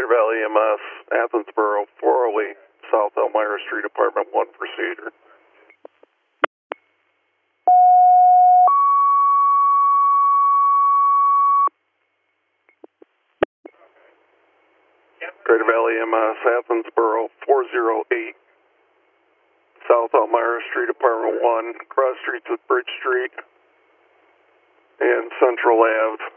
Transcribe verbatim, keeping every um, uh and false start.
Greater Valley E M S, Athensboro, four oh eight, South Elmira Street, Apartment one, procedure. Greater Valley E M S, Athensboro, four oh eight, South Elmira Street, Apartment one, cross streets with Bridge Street and Central Ave.